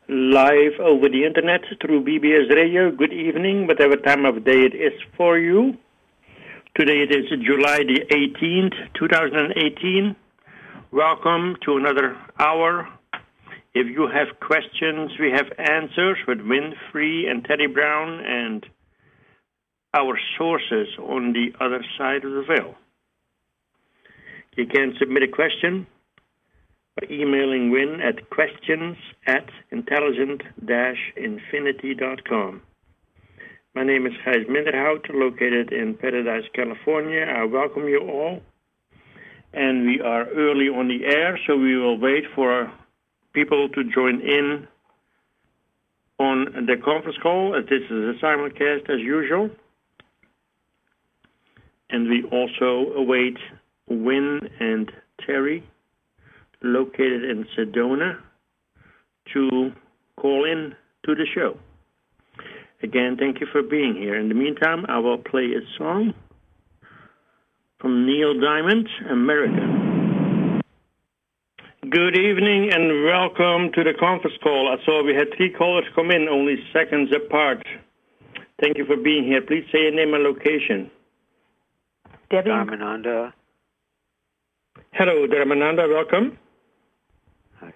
live over the internet through BBS Radio. Good evening, whatever time of day it is for you. Today it is July the 18th, 2018. Welcome to another hour. If you have questions, we have answers with Winfrey and Teddy Brown and our sources on the other side of the veil. You can submit a question by emailing Win at questions@intelligent-infinity.com. My name is Gijs Minderhout, located in Paradise, California. I welcome you all. And we are early on the air, so we will wait for people to join in on the conference call, as this is a simulcast as usual. And we also await Win and Terry, located in Sedona, to call in to the show. Again, thank you for being here. In the meantime, I will play a song from Neil Diamond, America. Good evening and welcome to the conference call. I saw we had 3 callers come in, only seconds apart. Thank you for being here. Please say your name and location. Debbie. Dharmananda. Hello, Dharmananda. Welcome. Hi.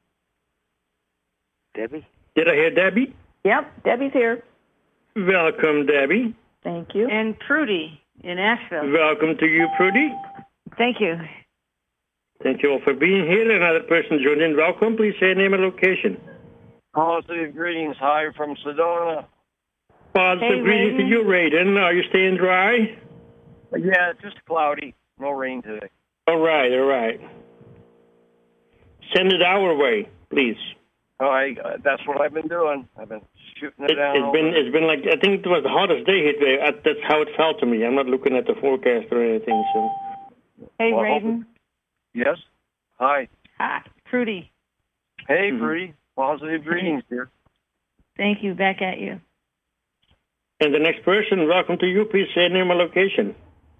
Debbie? Did I hear Debbie? Yep, Debbie's here. Welcome, Debbie. Thank you. And Prudy in Asheville. Welcome to you, Prudy. Thank you. Thank you all for being here. Another person joined in. Welcome. Please say your name and location. Positive greetings. Hi from Sedona. Positive greetings to you, Raiden. Are you staying dry? Yeah, just cloudy. No rain today. All right, all right. Send it our way, please. That's what I've been doing. I've been shooting it down. It's been like, I think it was the hottest day here today. That's how it felt to me. I'm not looking at the forecast or anything. So. Hey, Raiden. Yes? Hi. Hi, Prudy. Hey, Prudy. Positive greetings, dear. Thank you. Back at you. And the next person, welcome to you. Please say name and location.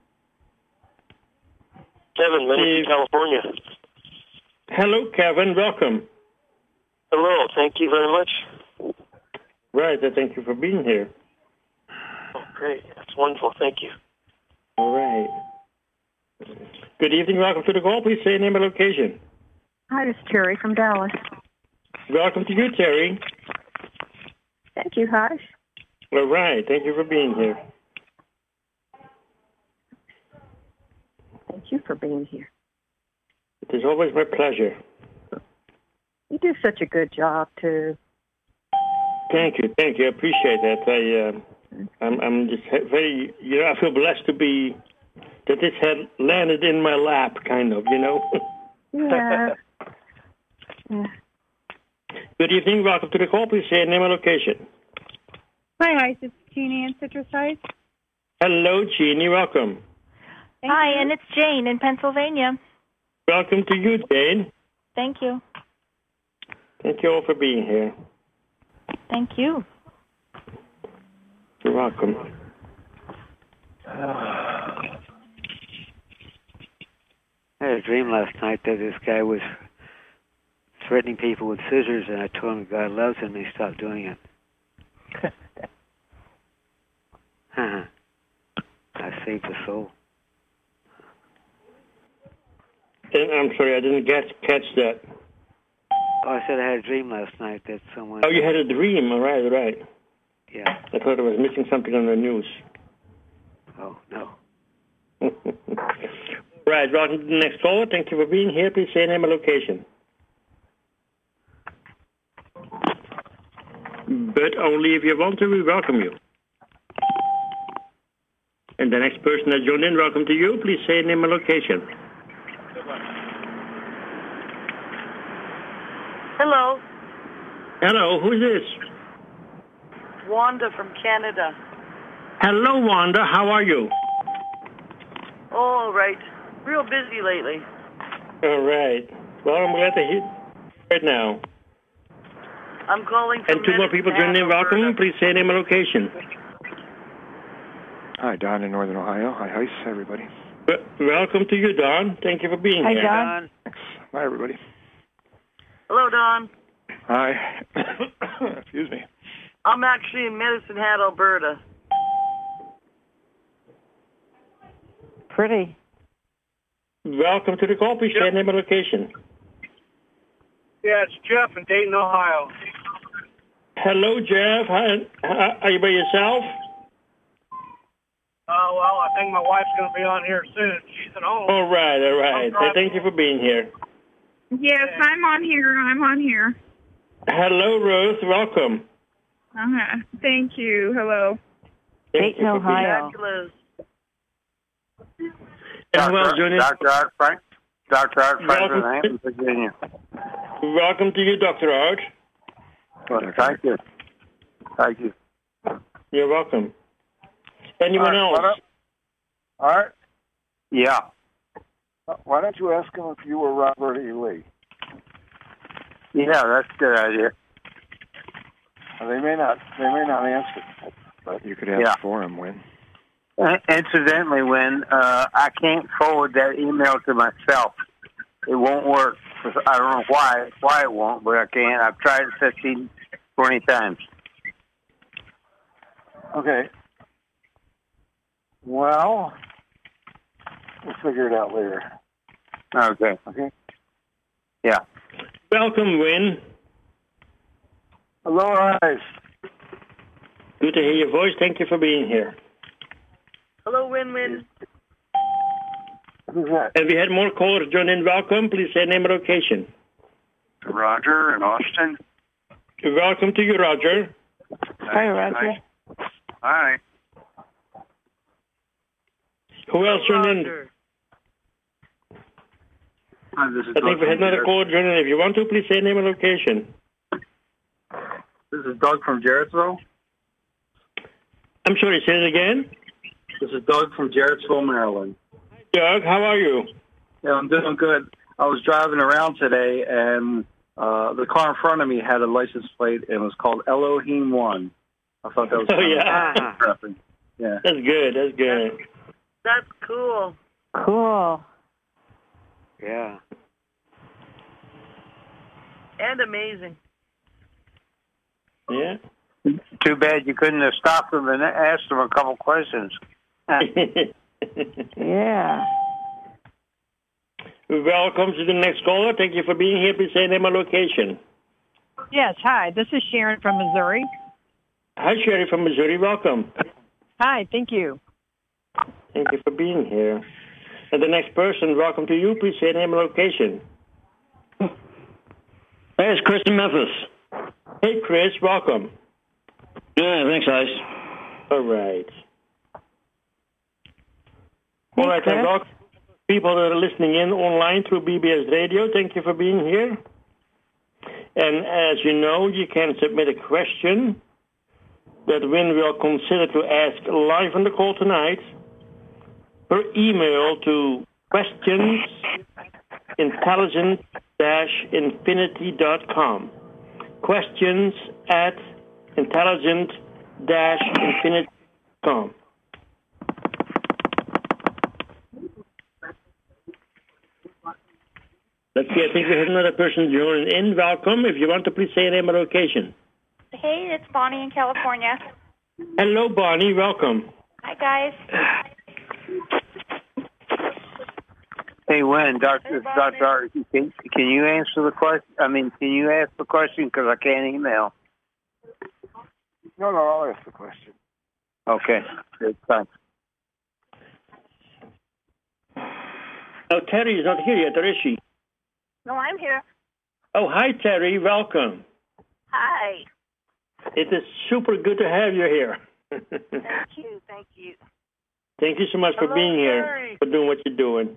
Kevin, Menifee, California. Hello, Kevin. Welcome. Hello. Thank you very much. Right. Thank you for being here. Oh, great. That's wonderful. Thank you. All right. Good evening. Welcome to the call. Please say name and location. Hi, this is Terry from Dallas. Welcome to you, Terry. Thank you, Hush. All right. Thank you for being here. Thank you for being here. It is always my pleasure. You do such a good job, too. Thank you. I appreciate that. I'm just very, I feel blessed to be, that this had landed in my lap, kind of, Yeah. Yeah. Good evening. Welcome to the call. Please say your name and location. Hi, it's Jeannie in Citrus Heights. Hello, Jeannie. Welcome. Hi, and it's Jane in Pennsylvania. Welcome to you, Jane. Thank you. Thank you all for being here. Thank you. You're welcome. I had a dream last night that this guy was threatening people with scissors, and I told him God loves him, and he stopped doing it. I saved the soul. And I'm sorry, I didn't catch that. Oh, I said I had a dream last night that someone... Oh, you had a dream. All right. Yeah. I thought I was missing something on the news. Oh, no. Right, welcome to the next caller. Thank you for being here. Please say your name and location. But only if you want to, we welcome you. And the next person that joined in, welcome to you. Please say your name and location. Hello. Hello, who's this? Wanda from Canada. Hello, Wanda. How are you? All right. Real busy lately. All right. Well, I'm glad to hear right now. I'm calling from And 2 more people joining in. Welcome. Please say your name and location. Hi, Don in Northern Ohio. Hi, Heis, everybody. Welcome to you, Don. Thank you for being here. Hi, Don. Bye, everybody. Hello, Don. Hi. Excuse me. I'm actually in Medicine Hat, Alberta. Pretty. Welcome to the call. Please say name and location. Yeah, it's Jeff in Dayton, Ohio. Hello, Jeff. Hi. Are you by yourself? Well, I think my wife's going to be on here soon. She's at home. All right. Thank you for being here. Yes, I'm on here. Hello, Ruth. Welcome. Thank you. Hello. Thank Dayton, you for being Ohio. Fabulous. And who else joining? Dr. Art Frank. Dr. Art Frank Welcome. from Hampton, Virginia. Welcome to you, Dr. Art. Well, thank you. Thank you. You're welcome. Anyone else? All right. Yeah. Why don't you ask him if you were Robert E. Lee? Yeah, that's a good idea. They may not answer, but You could ask for him, Win. Incidentally, when I can't forward that email to myself, it won't work. I don't know why it won't, but I can't. I've tried it 15, 20 times. Okay. Well, we'll figure it out later. Okay. Okay. Yeah. Welcome, Win. Hello, Ice. Good to hear your voice. Thank you for being here. Hello, Win-Win. Who's that? Have you had more callers join in? Welcome. Please say name and location. Roger in Austin. Welcome to you, Roger. Hi, Roger. Hi. Who else joined in? Roger. Hi, this is I think we had another caller join in. If you want to, please say name and location. This is Doug from Jarrettsville. I'm sorry, say it again. This is Doug from Jarrettsville, Maryland. Doug, how are you? Yeah, I'm doing good. I was driving around today, and the car in front of me had a license plate, and it was called Elohim 1. I thought that was yeah. Yeah. That's good. That's cool. Cool. Yeah. And amazing. Yeah. Too bad you couldn't have stopped them and asked them a couple questions. Yeah. Welcome to the next caller. Thank you for being here. Please say name and location. Yes, hi. This is Sharon from Missouri. Hi, Sherry from Missouri. Welcome. Hi, thank you. Thank you for being here. And the next person, welcome to you. Please say name and location. Hey, it's Chris in Memphis. Hey, Chris. Welcome. Yeah, thanks, guys. All right. Hey, All right, Chris. and welcome people that are listening in online through BBS Radio. Thank you for being here. And as you know, you can submit a question that Win will consider to ask live on the call tonight per email to questions@intelligent-infinity.com. questions@intelligent-infinity.com. Let's see, I think we have another person joining in. Welcome. If you want to, please say your name and location. Hey, it's Bonnie in California. Hello, Bonnie. Welcome. Hi, guys. Hey, Wynn, Dr. Art, can you answer the question? I mean, can you ask the question because I can't email? No, I'll ask the question. Okay, good, thanks. Oh, Terry is not here yet, or is she? No, I'm here. Oh, hi, Terry. Welcome. Hi. It is super good to have you here. Thank you. Thank you. Thank you so much for being here, for doing what you're doing.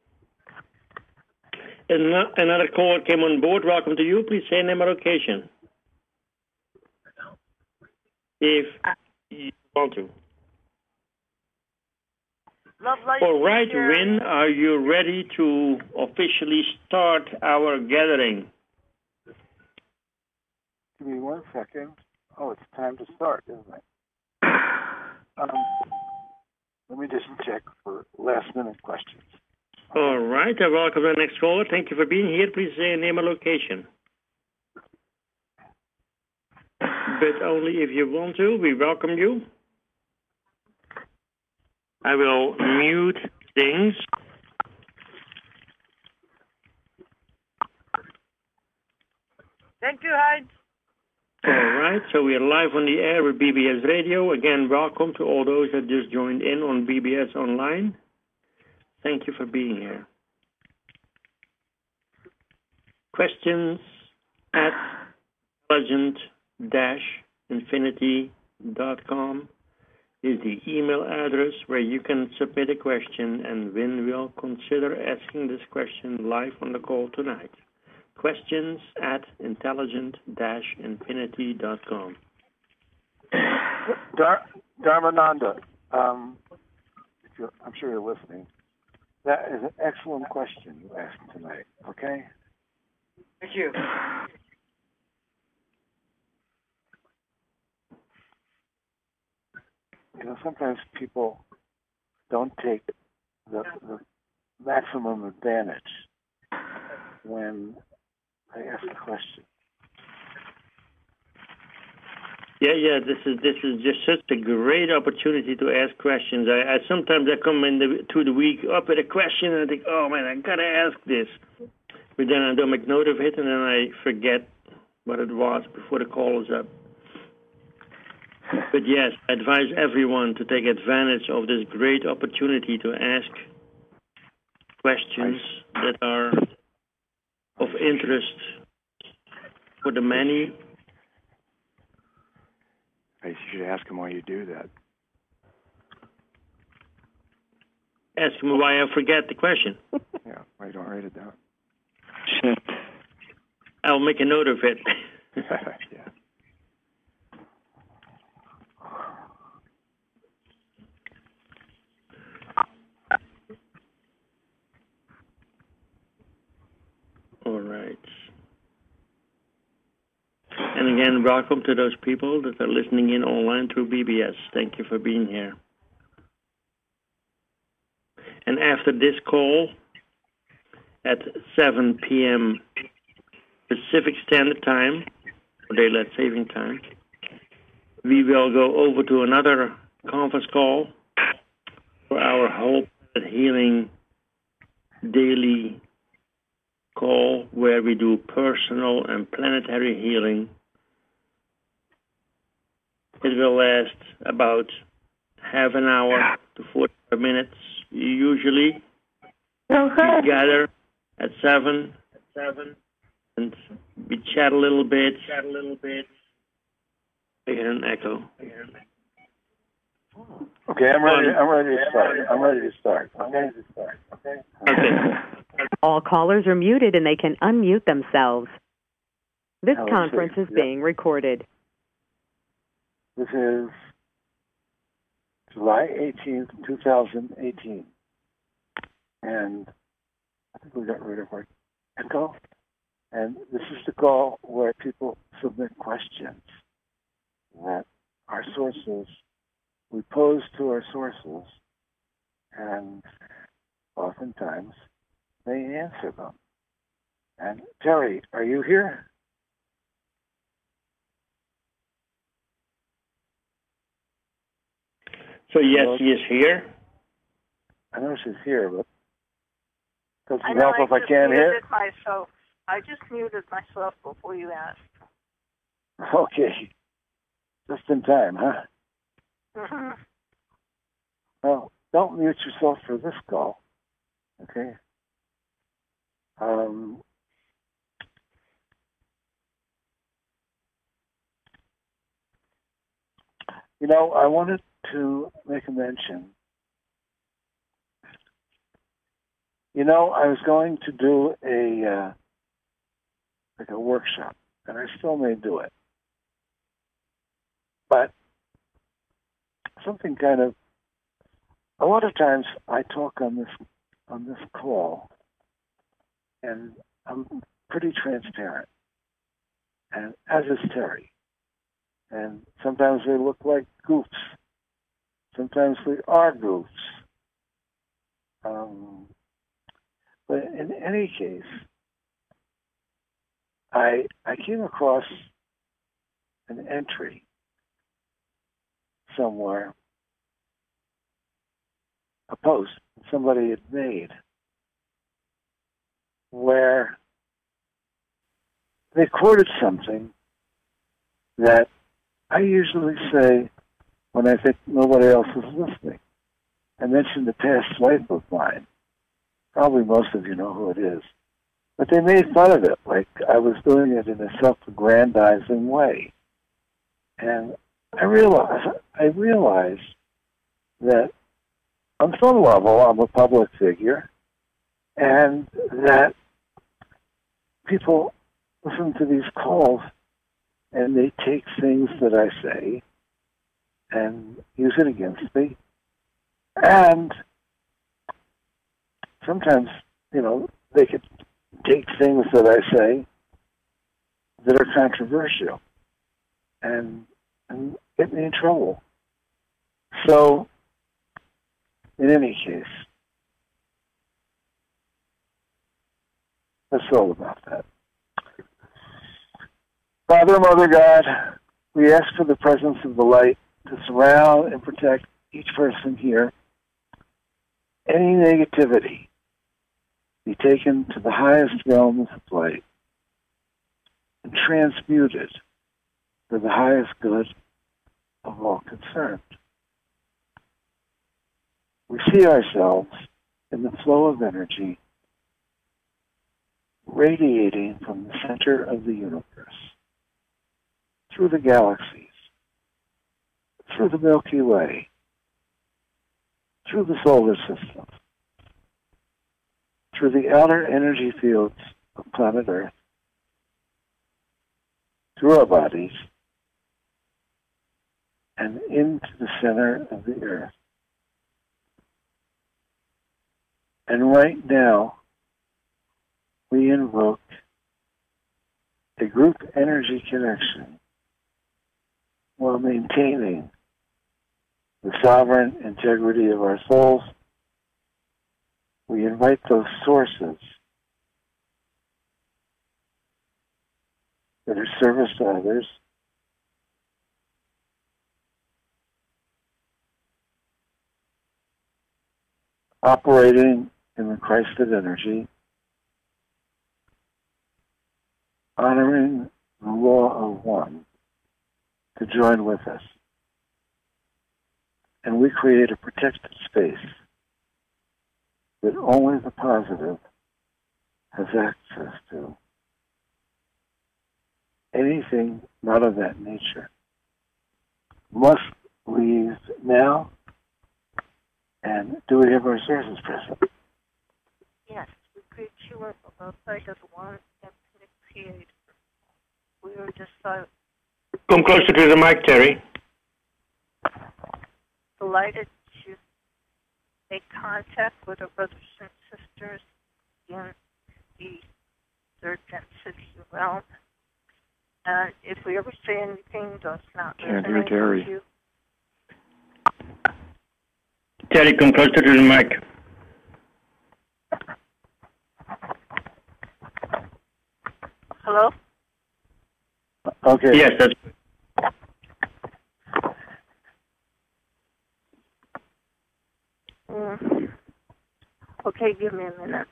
And another caller came on board. Welcome to you. Please say name and location. If you want to. Love life. All right, Win, are you ready to officially start our gathering? Give me 1 second. Oh, it's time to start, isn't it? Let me just check for last-minute questions. All right, I welcome the next caller. Thank you for being here. Please say your name and location. but only if you want to. We welcome you. I will mute things. Thank you, Hyde. All right, so we are live on the air with BBS Radio. Again, welcome to all those that just joined in on BBS Online. Thank you for being here. Questions at intelligent-infinity.com is the email address where you can submit a question, and Win will consider asking this question live on the call tonight. Questions at intelligent-infinity.com. Dharmananda, I'm sure you're listening. That is an excellent question you asked tonight, okay? Thank you. You know, sometimes people don't take the maximum advantage when they ask a question. Yeah. This is just such a great opportunity to ask questions. I sometimes come through the week up with a question and I think, oh man, I gotta ask this, but then I don't make note of it and then I forget what it was before the call is up. But yes, I advise everyone to take advantage of this great opportunity to ask questions that are of interest for the many. You should ask him why you do that. Ask him why I forget the question. Yeah, why you don't write it down. I'll make a note of it. Yeah. All right. And again, welcome to those people that are listening in online through BBS. Thank you for being here. And after this call, at 7 p.m. Pacific Standard Time, or Daylight Saving Time, we will go over to another conference call for our Whole Planet Healing daily call, where we do personal and planetary healing. It will last about half an hour to 45 minutes, usually. We gather at 7, and we chat a little bit. I hear an echo. Okay, I'm ready to start. Okay. All callers are muted and they can unmute themselves. This conference is being recorded. This is July 18th, 2018. And I think we got rid of our echo. And this is the call where people submit questions that our sources, we pose to our sources, and oftentimes they answer them. And Terry, are you here? So yes, he is here. I know she's here, but doesn't I know, help if I can't hear. Myself. I just muted myself before you asked. Okay. Just in time, huh? Mm-hmm. Well, don't mute yourself for this call. Okay? You know, I wanted to make a mention. You know, I was going to do a workshop, and I still may do it. But something kind of, a lot of times I talk on this call, and I'm pretty transparent, and as is Terry. And sometimes they look like goofs. Sometimes we are goofs. But in any case, I came across an entry somewhere, a post somebody had made, where they quoted something that I usually say when I think nobody else is listening. I mentioned a past life of mine. Probably most of you know who it is. But they made fun of it, like I was doing it in a self-aggrandizing way. And I realized that on some level I'm a public figure, and that people listen to these calls and they take things that I say and use it against me. And sometimes, they could take things that I say that are controversial and get me in trouble. So, in any case, that's all about that. Father, Mother God, we ask for the presence of the light to surround and protect each person here. Any negativity be taken to the highest realms of light and transmuted for the highest good of all concerned. We see ourselves in the flow of energy radiating from the center of the universe, through the galaxies, through the Milky Way, through the solar system, through the outer energy fields of planet Earth, through our bodies, and into the center of the Earth. And right now, we invoke a group energy connection while maintaining the sovereign integrity of our souls. We invite those sources that are service to others operating in the Christed energy, honoring the law of one, to join with us. And we create a protected space that only the positive has access to. Anything not of that nature must leave now. And do we have our sources present? Yes, we create you on the outside of the one infinite creator. We are just Come closer to the mic, Terry. delighted to make contact with our brothers and sisters in the third density realm. And if we ever say anything that's not resonate with you, Terry, come closer to the mic. hello? Okay. Yes, that's good. Okay, give me a minute.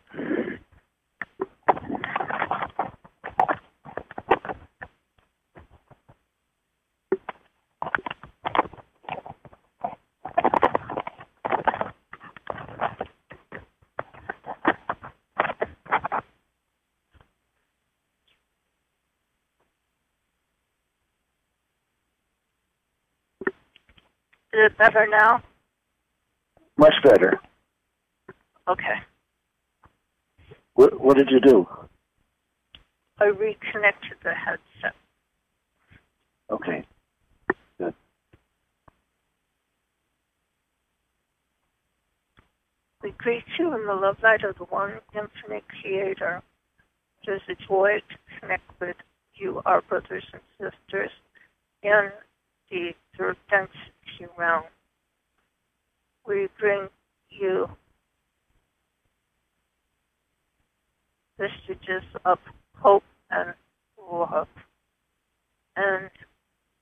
Is it better now? Much better. Okay. What did you do? I reconnected the headset. Okay. Good. We greet you in the love light of the one infinite creator. It is a joy to connect with you, our brothers and sisters, in the third density realm. We bring you messages of hope and love. And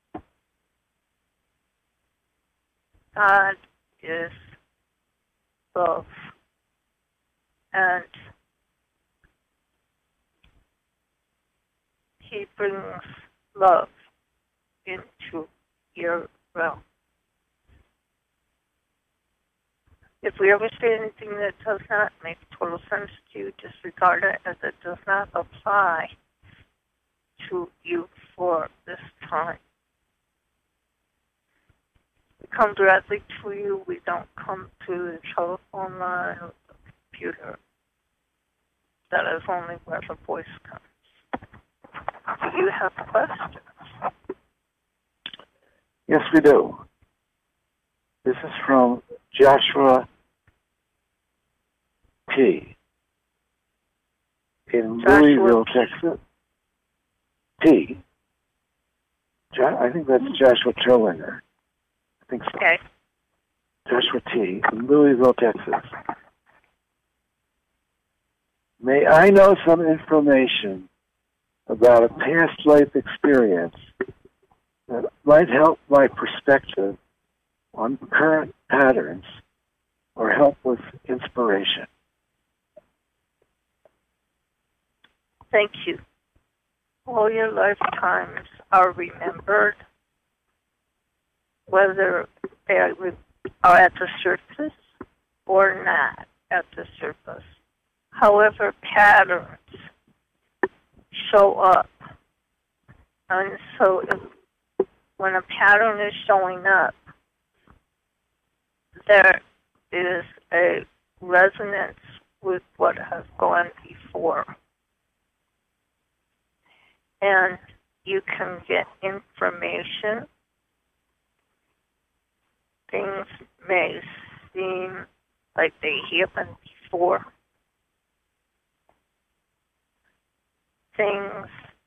God is love. And He brings love into your realm. If we ever say anything that does not make total sense to you, disregard it as it does not apply to you for this time. We come directly to you. We don't come to the telephone line or the computer. That is only where the voice comes. Do you have questions? Yes, we do. This is from Joshua P. in Louisville, Texas. P. I think that's Joshua Terlinger. I think so. Okay. Joshua T. in Louisville, Texas. May I know some information about a past life experience that might help my perspective on current patterns or help with inspiration? Thank you. All your lifetimes are remembered, whether they are at the surface or not at the surface. However, patterns show up. And so when a pattern is showing up, there is a resonance with what has gone before. And you can get information. Things may seem like they happened before. Things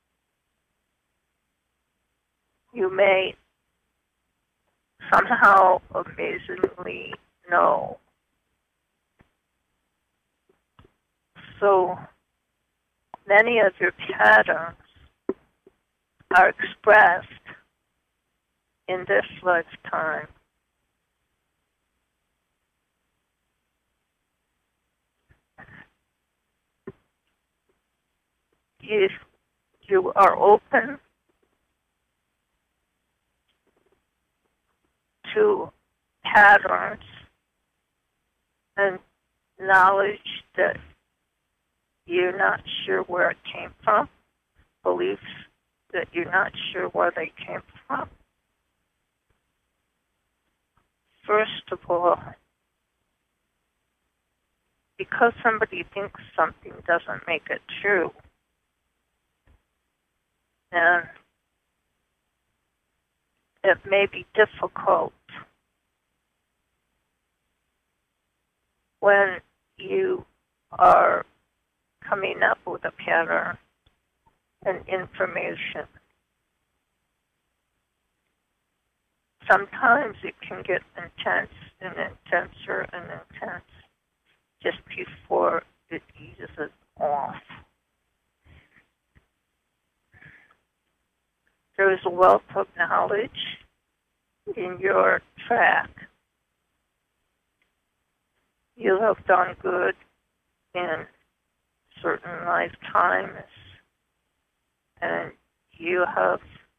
you may somehow amazingly know. So many of your patterns are expressed in this lifetime. If you are open to patterns and knowledge that you're not sure where it came from, beliefs that you're not sure where they came from. First of all, because somebody thinks something doesn't make it true, and it may be difficult when you are coming up with a pattern and information. Sometimes it can get intense and intenser and intense just before it eases off. There is a wealth of knowledge in your track. You have done good in certain lifetimes, and you have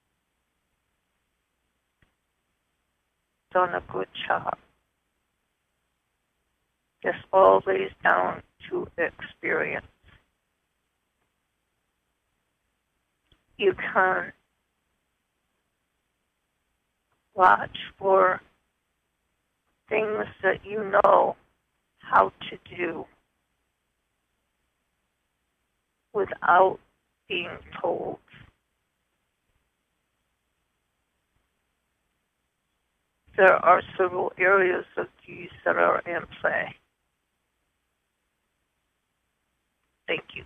done a good job. This all lays down to experience. You can watch for things that you know how to do without being told. There are several areas of these that are in play. Thank you.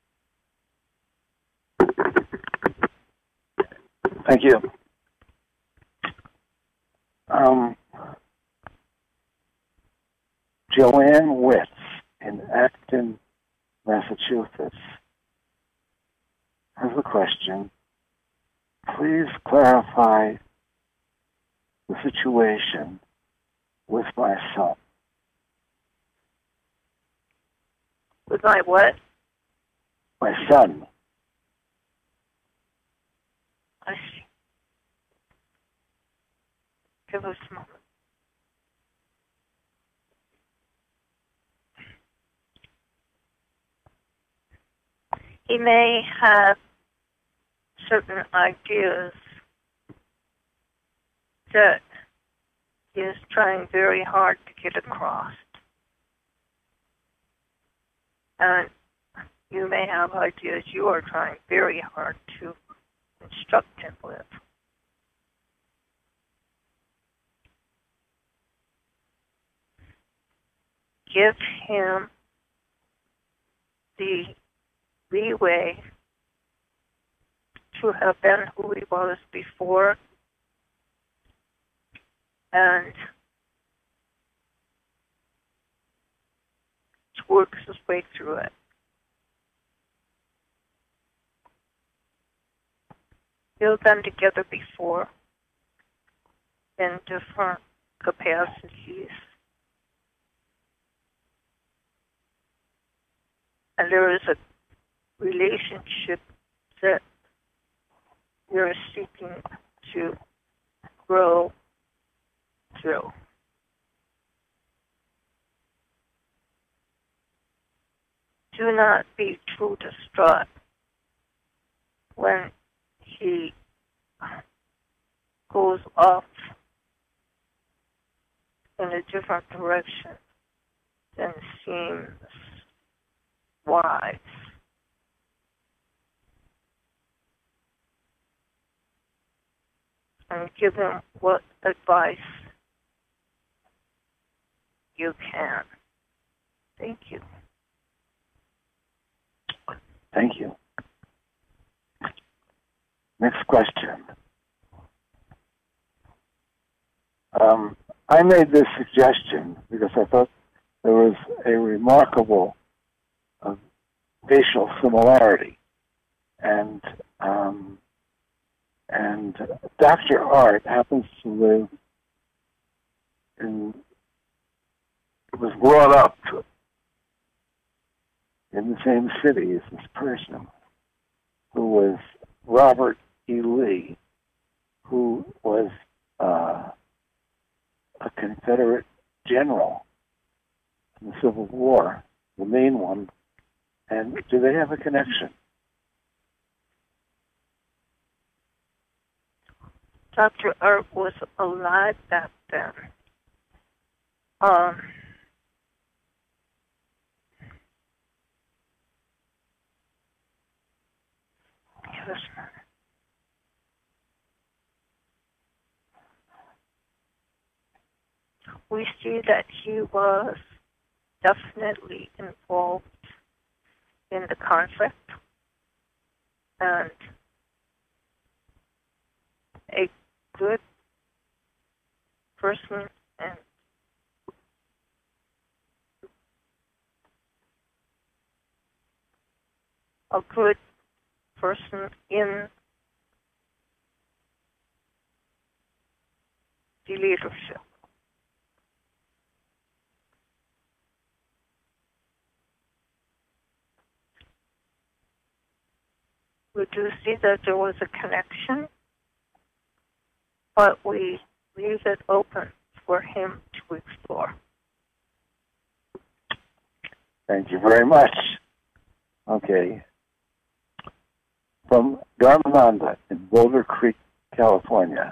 Thank you. Joanne Witz in Acton, Massachusetts has a question. Please clarify the situation with my son. With my what? My son. I see. Give us a moment. He may have certain ideas that he is trying very hard to get across. And you may have ideas you are trying very hard to instruct him with. Give him the leeway to have been who he was before and to work his way through it. You've been together before in different capacities. And there is a relationship that you're seeking to grow through. Do not be too distraught when he goes off in a different direction than seems wise. And give him what advice you can. Thank you. Thank you. Next question. I made this suggestion because I thought there was a remarkable facial similarity, and Dr. Art happens to live was brought up in the same city as this person, who was Robert E. Lee, who was a Confederate general in the Civil War, the main one. And do they have a connection? Dr. Art was alive back then. We see that he was definitely involved in the conflict and a good person and a good person in the leadership. We do see that there was a connection, but we leave it open for him to explore. Thank you very much. Okay. From Dharmananda in Boulder Creek, California.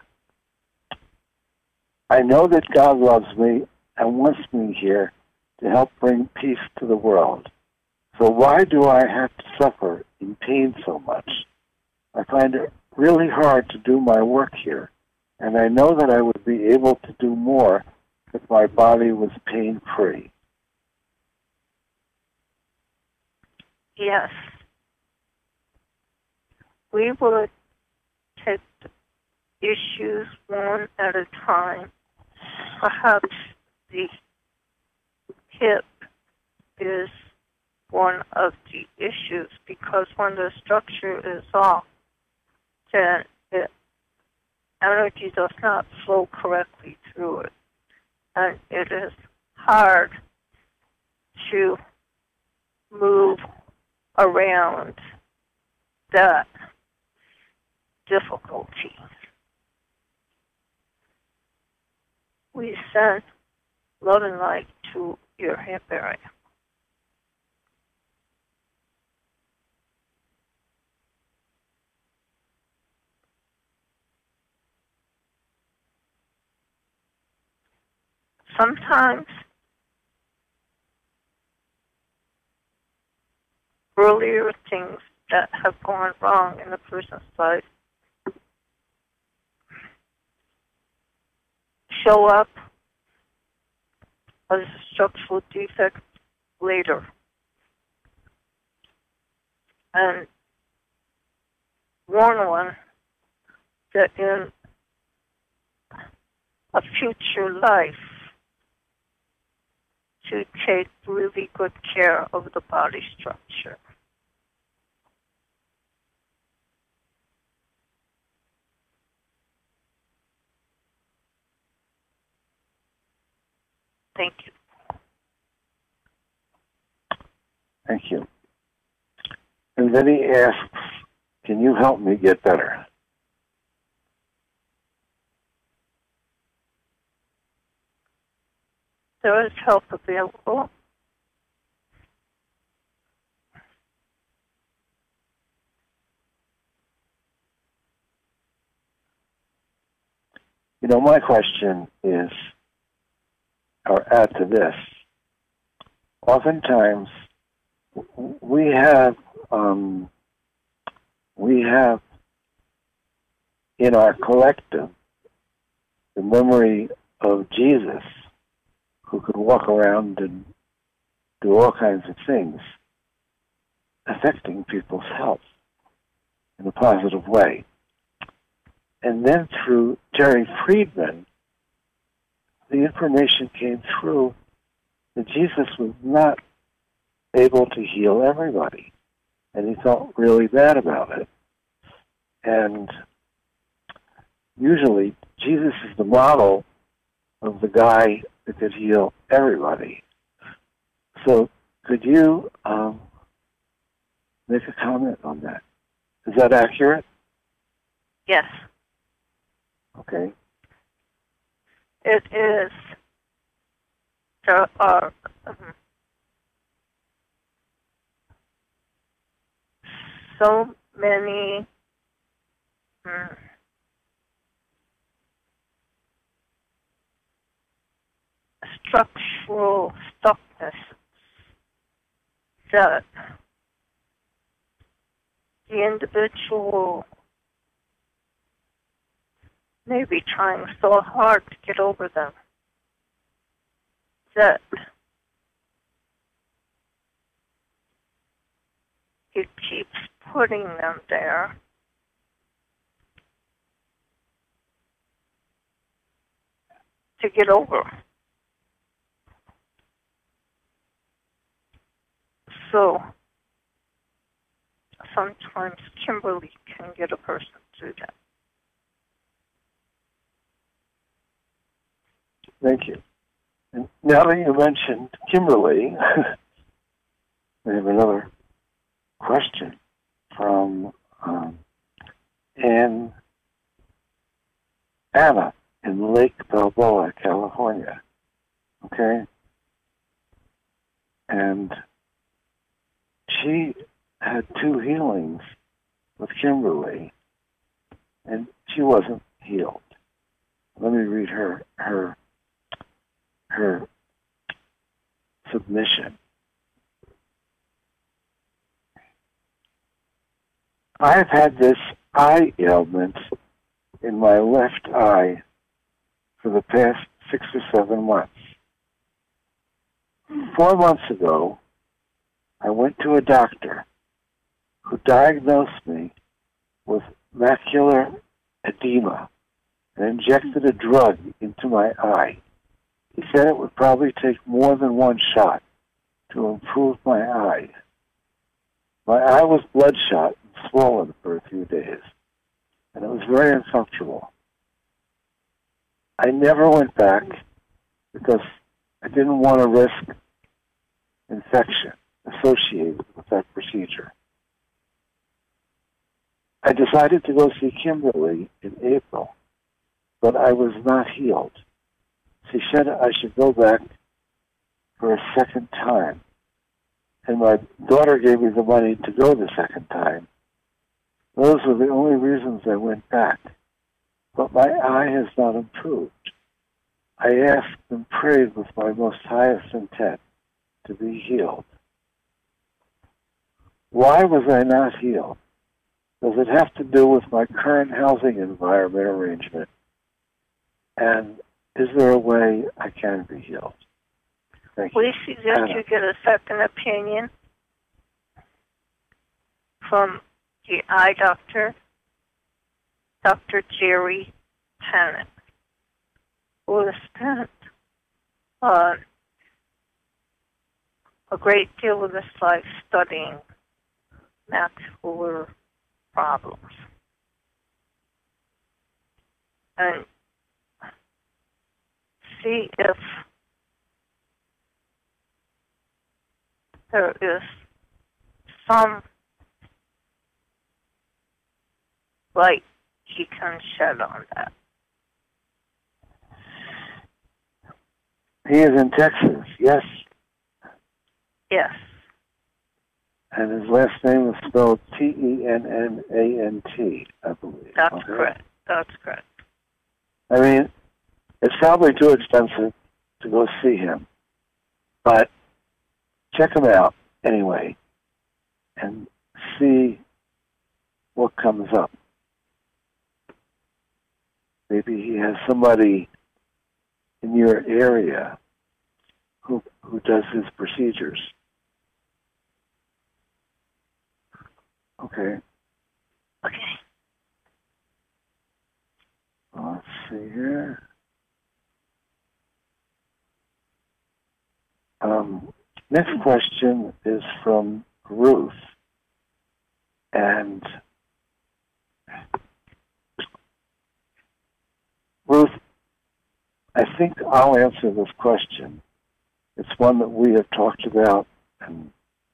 I know that God loves me and wants me here to help bring peace to the world. So why do I have to suffer in pain so much? I find it really hard to do my work here, and I know that I would be able to do more if my body was pain-free. Yes. We will take the issues one at a time. Perhaps the hip is one of the issues, because when the structure is off, then energy does not flow correctly through it. and it is hard to move around that difficulty. We send love and light to your hip area. Sometimes earlier things that have gone wrong in the person's life show up as a structural defect later. And warn one that in a future life to take really good care of the body structure. Thank you. Thank you. And then he asks, can you help me get better? There is help available. You know, my question is, or add to this, oftentimes we have in our collective the memory of Jesus, who could walk around and do all kinds of things, affecting people's health in a positive way. And then through Jerry Friedman, the information came through that Jesus was not able to heal everybody. And he felt really bad about it. And usually, Jesus is the model of the guy that could heal everybody. So could you make a comment on that? Is that accurate? Yes. Okay. It is. There are so many structural stuckness that the individual may be trying so hard to get over them that it keeps putting them there. To get over. So sometimes Kimberly can get a person through that. Thank you. And now that you mentioned Kimberly, we have another question from Anna in Lake Balboa, California. Okay? And she had 2 healings with Kimberly, and she wasn't healed. Let me read her submission. I've had this eye ailment in my left eye for the past 6 or 7 months. 4 months ago, I went to a doctor who diagnosed me with macular edema and injected a drug into my eye. He said it would probably take more than 1 shot to improve my eye. My eye was bloodshot and swollen for a few days, and it was very uncomfortable. I never went back because I didn't want to risk infection associated with that procedure. I decided to go see Kimberly in April, but I was not healed. She said I should go back for a second time, and my daughter gave me the money to go the second time. Those were the only reasons I went back, but my eye has not improved. I asked and prayed with my most highest intent to be healed. Why was I not healed? Does it have to do with my current housing environment arrangement? And is there a way I can be healed? Thank you. We suggest you get a second opinion from the eye doctor, Dr. Jerry Tennant, who has spent a great deal of his life studying macular problems. And see if there is some light he can shed on that. He is in Texas, yes? Yes. And his last name is spelled Tennant, I believe. That's correct. That's correct. I mean, it's probably too expensive to go see him, but check him out anyway and see what comes up. Maybe he has somebody in your area who does his procedures. Okay. Okay. Let's see here. Next question is from Ruth. And Ruth, I think I'll answer this question. It's one that we have talked about and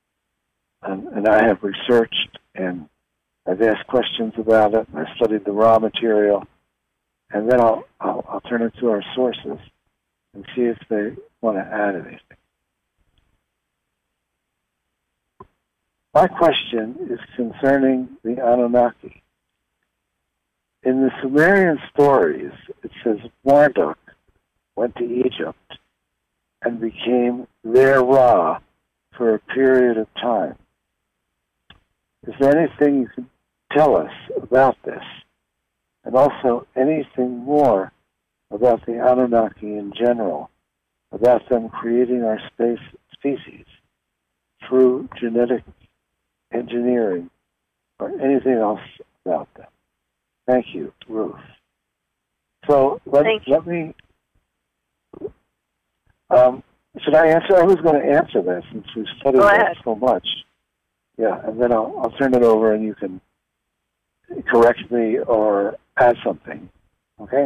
I have researched and I've asked questions about it and I studied the raw material, and then I'll turn it to our sources and see if they want to add anything. My question is concerning the Anunnaki. In the Sumerian stories, it says Marduk went to Egypt and became their Ra for a period of time. Is there anything you can tell us about this? And also anything more about the Anunnaki in general, about them creating our species through genetic engineering or anything else about them? Thank you, Ruth. So let me. Should I answer? I was going to answer that since we've studied that so much. Yeah, and then I'll turn it over and you can correct me or add something. Okay?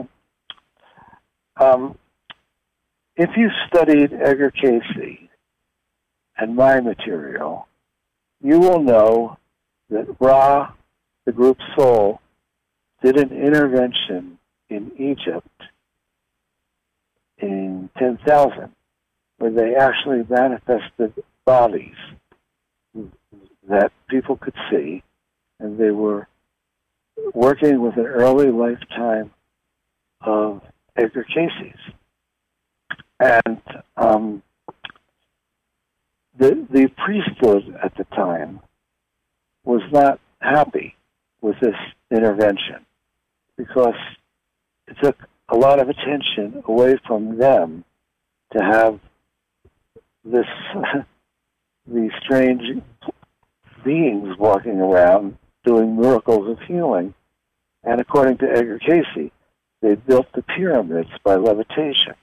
If you studied Edgar Cayce and my material, you will know that Ra, the group soul, did an intervention in Egypt in 10,000, where they actually manifested bodies that people could see, and they were working with an early lifetime of Edgar Cayce's. And the priesthood at the time was not happy with this intervention because it took a lot of attention away from them to have this these strange beings walking around doing miracles of healing. And according to Edgar Cayce, they built the pyramids by levitation.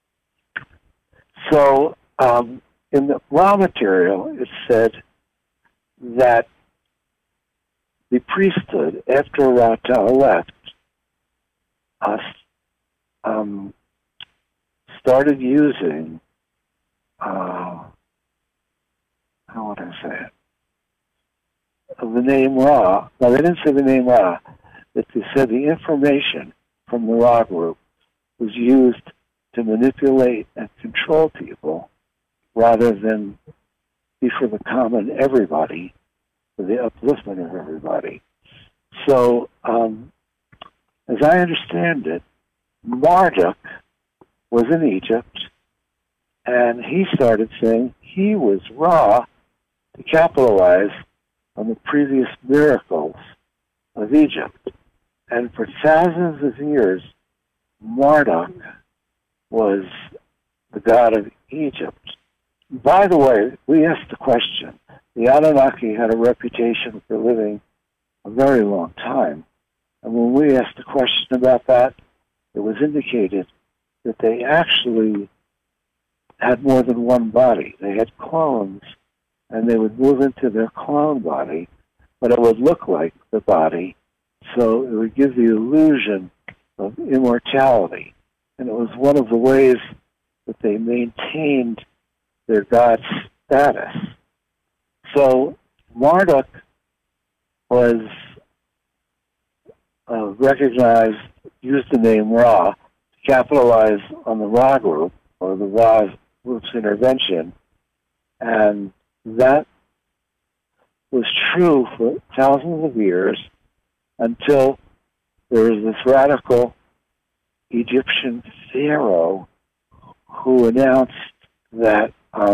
So in the raw material, it said that the priesthood, after Ra-Ta left, started using, how would I say it? The name Ra. Now, they didn't say the name Ra, but they said the information from the Ra group was used to manipulate and control people rather than be for the common everybody, for the upliftment of everybody. So, as I understand it, Marduk was in Egypt, and he started saying he was Ra to capitalize on the previous miracles of Egypt. And for thousands of years, Marduk was the god of Egypt. By the way, we asked the question. The Anunnaki had a reputation for living a very long time. And when we asked a question about that, it was indicated that they actually had more than one body. They had clones, and they would move into their clone body, but it would look like the body, so it would give the illusion of immortality. And it was one of the ways that they maintained their god status. So Marduk was recognized, used the name Ra to capitalize on the Ra group, or the Ra group's intervention, and that was true for thousands of years until there was this radical Egyptian pharaoh who announced that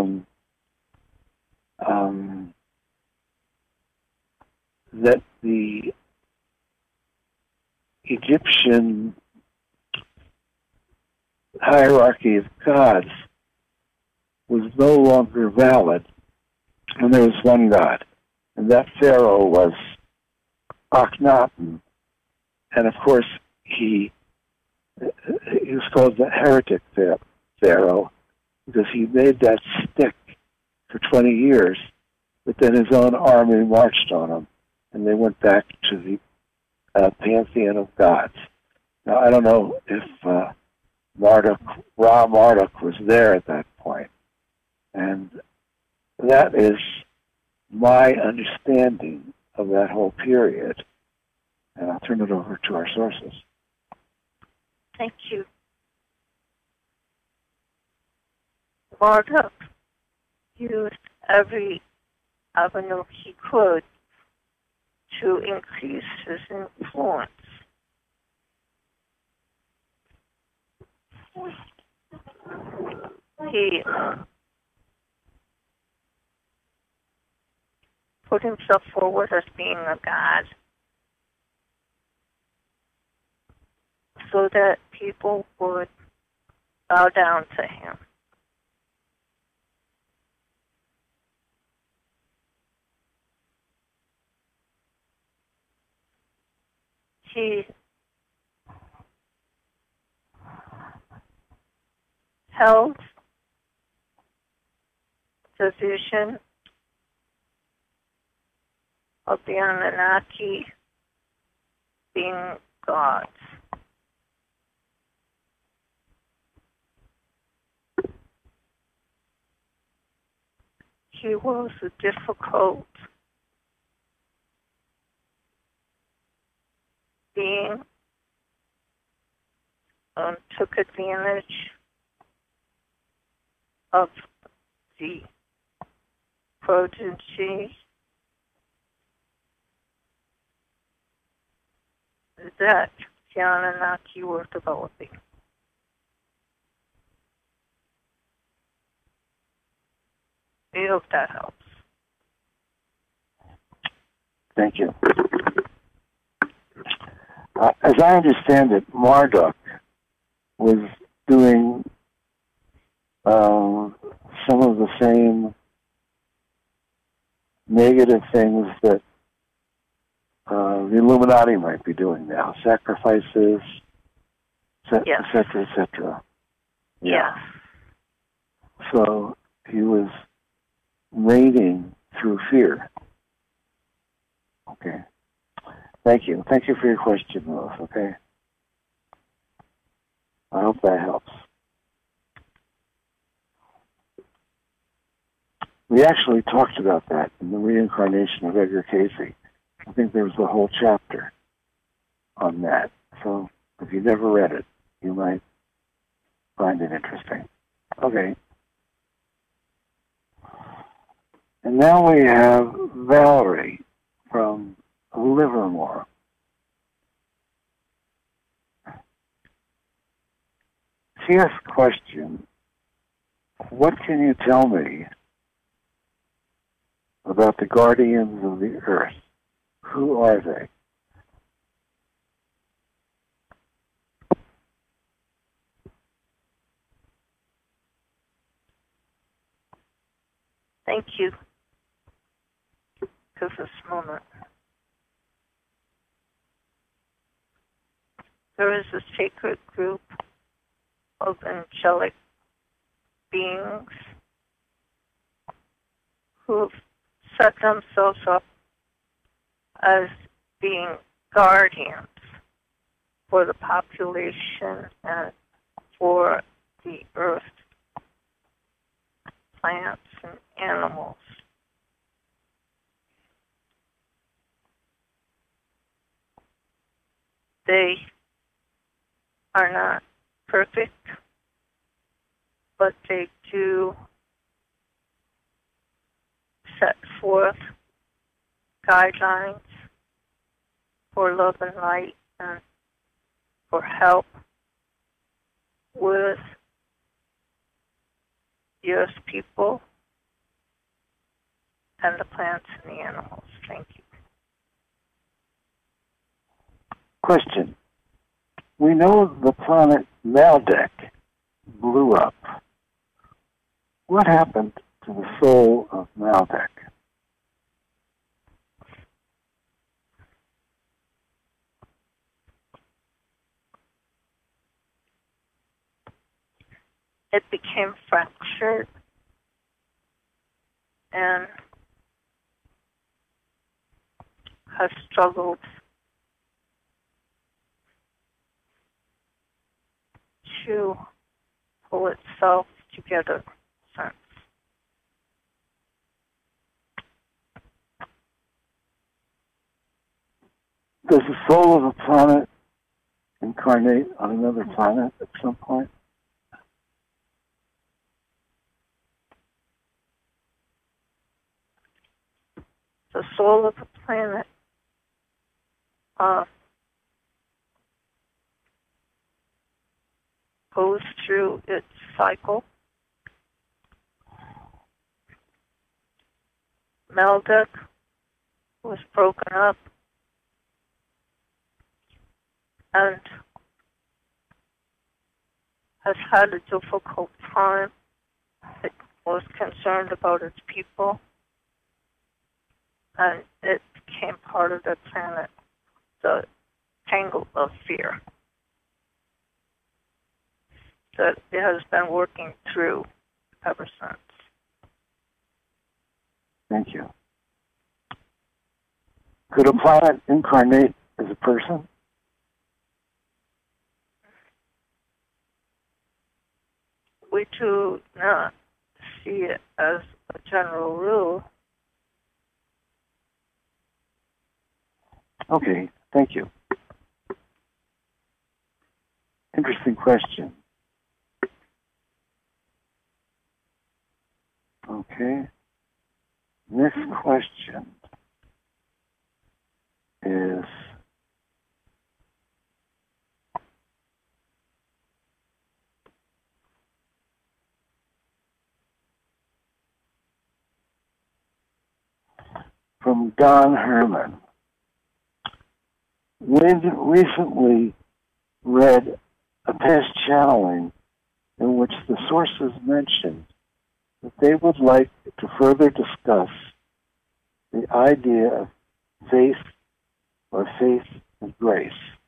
that the Egyptian hierarchy of gods was no longer valid, and there was one god, and that pharaoh was Akhenaten, and of course he was called the heretic pharaoh because he made that stick for 20 years, but then his own army marched on him, and they went back to the pantheon of gods. Now, I don't know if Ra Marduk was there at that point, and that is my understanding of that whole period. And I'll turn it over to our sources. Thank you. Marduk used every avenue he could to increase his influence. He put himself forward as being a god so that people would bow down to him. He held the vision of the Anunnaki being gods. He was a difficult being, took advantage of the prodigy that the Anunnaki were developing. I hope that helps. Thank you. As I understand it, Marduk was doing some of the same negative things that the Illuminati might be doing now, sacrifices, Yes. et cetera, et cetera. Yes. So he was reigning through fear. Okay. Thank you. Thank you for your question, Rose, okay? I hope that helps. We actually talked about that in the reincarnation of Edgar Cayce. I think there was a whole chapter on that. So if you never read it, you might find it interesting. Okay. And now we have Valerie from Livermore. She asked a question, what can you tell me about the guardians of the earth? Who are they? Thank you for this moment. There is a sacred group of angelic beings who have set themselves up as being guardians for the population and for the earth, plants and animals. They are not perfect, but they do set forth guidelines for love and light and for help with the earth people and the plants and the animals. Thank you. Question. We know the planet Maldek blew up. What happened to the soul of Maldek? It became fractured and has struggled to pull itself together since. Does the soul of a planet incarnate on another planet at some point? The soul of the planet goes through its cycle. Maldek was broken up and has had a difficult time. It was concerned about its people, and it became part of the planet, the tangle of fear that it has been working through ever since. Thank you. Could a planet incarnate as a person? We do not see it as a general rule. Okay, thank you. Interesting question. Okay. Next question is from Don Herman. Lynn recently read a past channeling in which the sources mentioned that they would like to further discuss the idea of faith or faith and grace.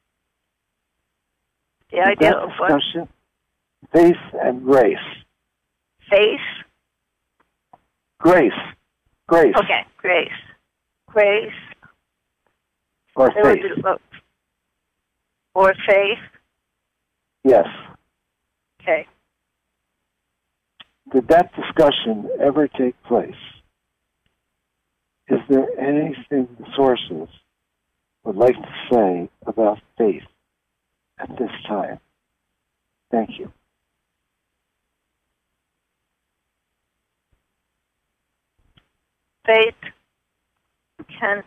The idea of what? Faith and grace. Faith? Grace. Grace. Okay, grace. Grace. Or faith. Or faith? Yes. Okay. did that discussion ever take place? Is there anything the sources would like to say about faith at this time? Thank you. Faith can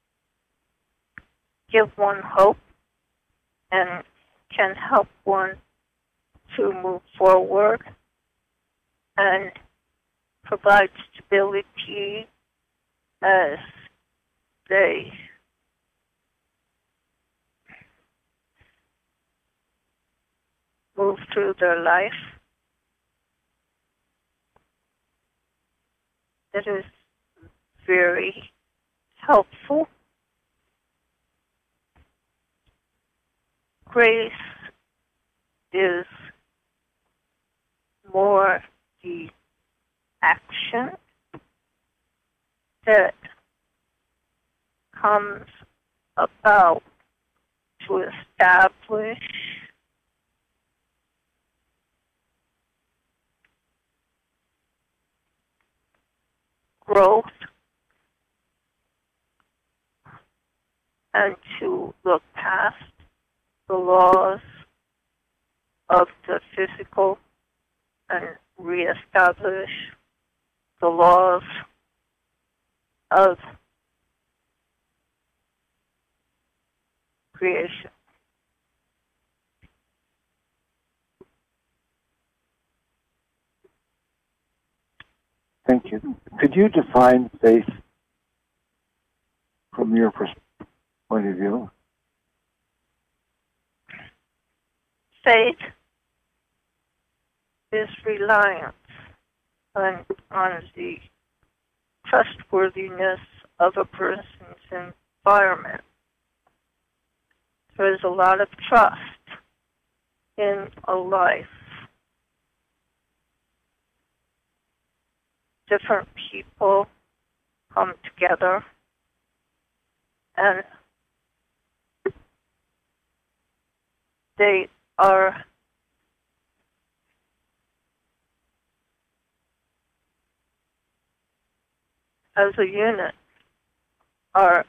give one hope and can help one to move forward and provide stability as they move through their life. It is very helpful. Grace is more the action that comes about to establish growth and to look past the laws of the physical and reestablish the laws of creation. Thank you. Could you define faith from your point of view? Faith is reliance on the trustworthiness of a person's environment. There is a lot of trust in a life. Different people come together and they are as a unit are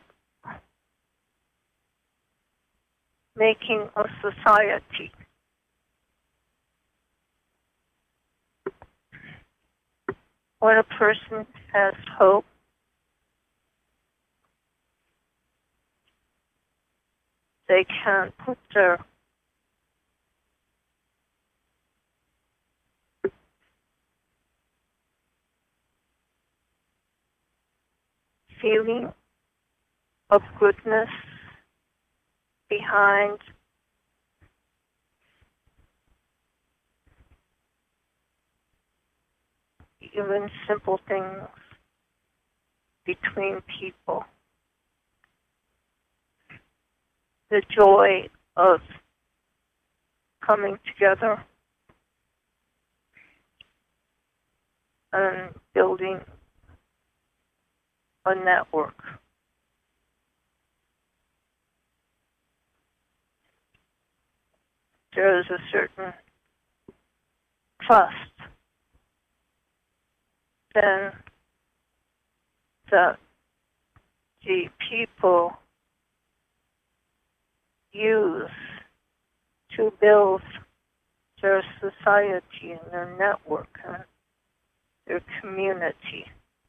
making a society. When a person has hope, they can put their feeling of goodness behind even simple things between people. The joy of coming together and building a network. There is a certain trust then that the people use to build their society and their network and their community.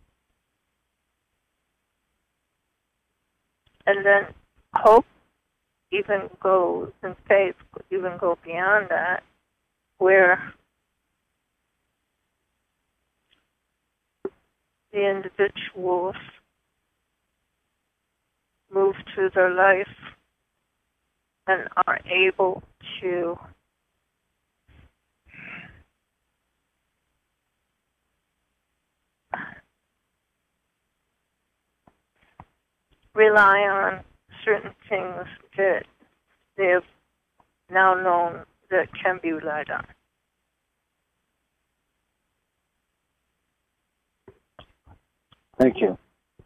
And then hope even goes, and faith could even go beyond that, where the individuals move through their life and are able to rely on certain things that they have now known that can be relied on. Thank you.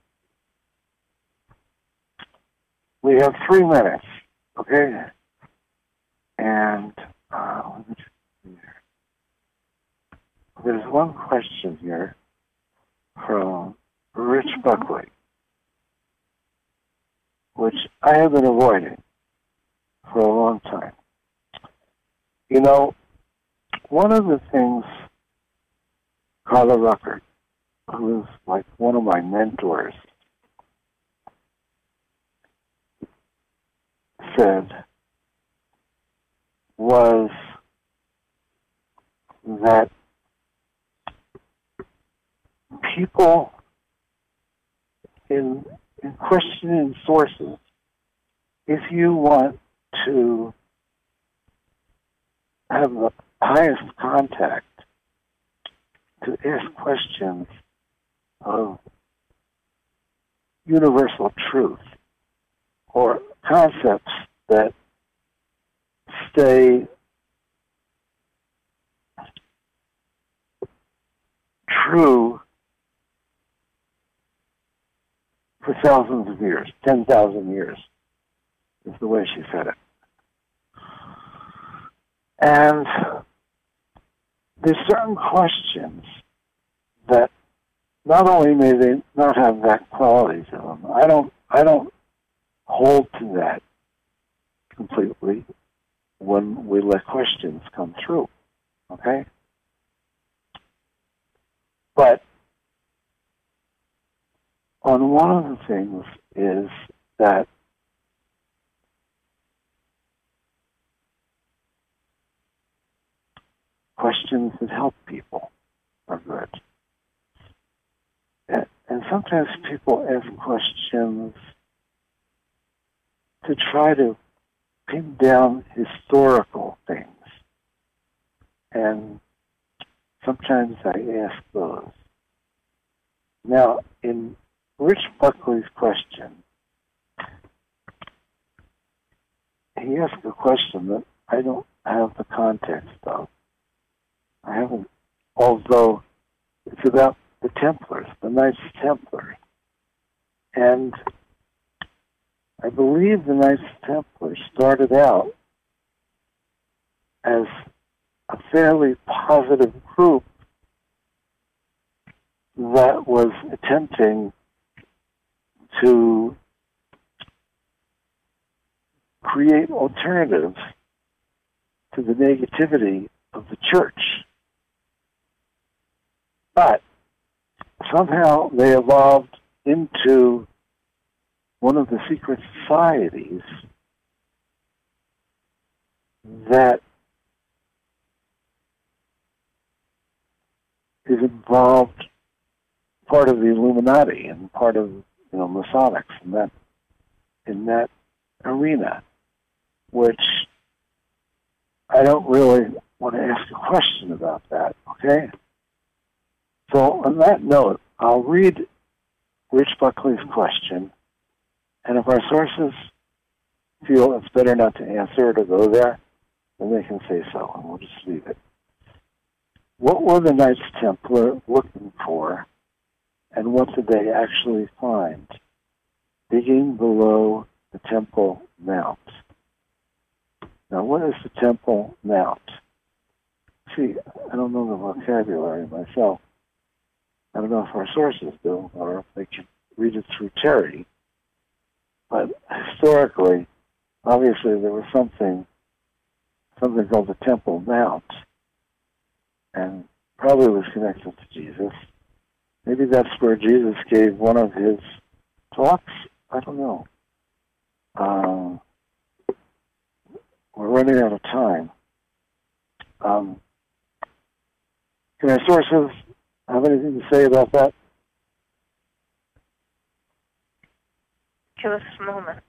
We have 3 minutes, okay? And let me just see here. there's one question here from Rich Buckley, which I have been avoiding for a long time. You know, one of the things Carla Ruckert, who is like one of my mentors, said was that people in questioning sources, if you want to have the highest contact, to ask questions of universal truth or concepts that stay true for thousands of years, 10,000 years is the way she said it. And there's certain questions that not only may they not have that quality to them, I don't hold to that completely when we let questions come through, okay? But on one of the things is that questions that help people are good. And sometimes people ask questions to try to pin down historical things. And sometimes I ask those. Now, in Rich Buckley's question, he asked a question that I don't have the context of. I haven't, although it's about the Templars, the Knights Templar. And I believe the Knights Templar started out as a fairly positive group that was attempting to create alternatives to the negativity of the church. But somehow they evolved into one of the secret societies that is involved, part of the Illuminati and part of Masonics in that arena, which I don't really want to ask a question about that, okay? So on that note, I'll read Rich Buckley's question, and if our sources feel it's better not to answer it or go there, then they can say so, and we'll just leave it. What were the Knights Templar looking for, and what did they actually find digging below the Temple Mount? Now, what is the Temple Mount? See, I don't know the vocabulary myself. I don't know if our sources do, or if they can read it through Terry. But historically, obviously, there was something called the Temple Mount, and probably was connected to Jesus. Maybe that's where Jesus gave one of his talks. I don't know. We're running out of time. Can our sources have anything to say about that? Give us a moment.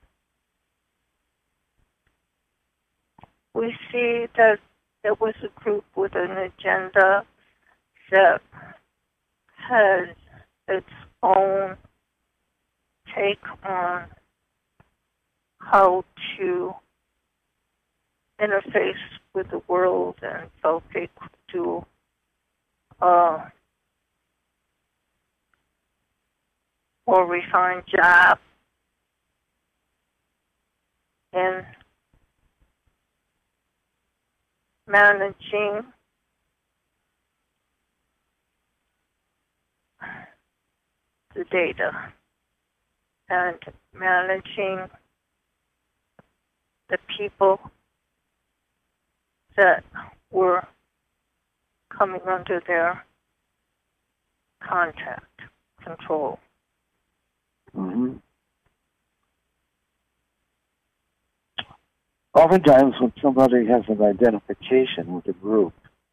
We see that there was a group with an agenda that had its own take on how to interface with the world and felt they could do more refined job in managing the data and managing the people that were coming under their contact control. Mm-hmm. Oftentimes when somebody has an identification with a group,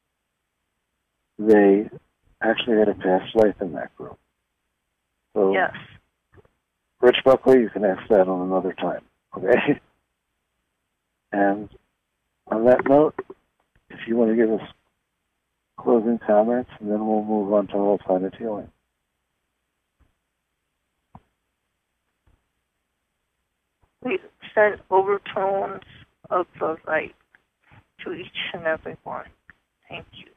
they actually had a past life in that group. So, yes. Rich Buckley, you can ask that on another time, okay? And on that note, if you want to give us closing comments, and then we'll move on to Whole Planet Healing. We send overtones of the light to each and every one. Thank you.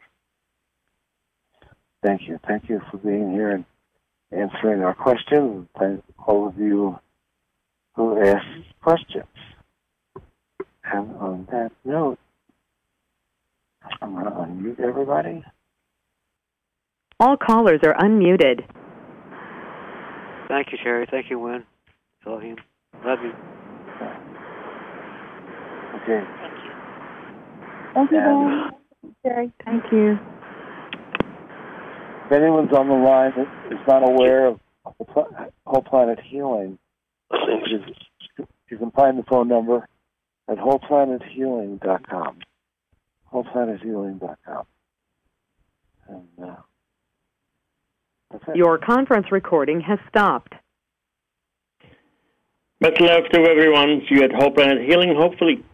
Thank you. Thank you for being here and answering our questions. Thank all of you who asked questions. And on that note, I'm going to unmute everybody. All callers are unmuted. Thank you, Sherry. Thank you, Wynn. Elohim. Love you. Okay. Thank you, Dan. Sherry. Thank you. If anyone's on the line that is not aware of Whole Planet Healing, you can find the phone number at wholeplanethealing.com. wholeplanethealing.com. And that's it. Your conference recording has stopped. Much love to everyone. See you at Whole Planet Healing, hopefully.